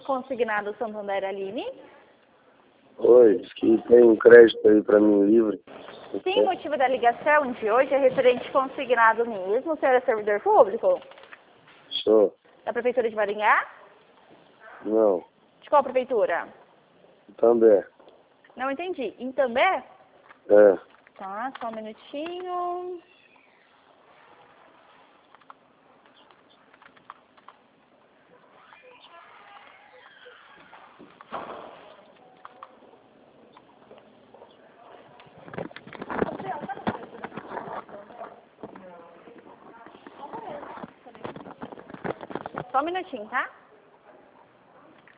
consignado Santander, Aline? Oi, diz que tem um crédito aí pra mim livre. Sim, o motivo da ligação de hoje é referente consignado mesmo. O senhor é servidor público? Sou. Da Prefeitura de Maringá? Não. De qual prefeitura? Também. Não entendi. Em També? É. Tá, só um minutinho. Só um minutinho, tá?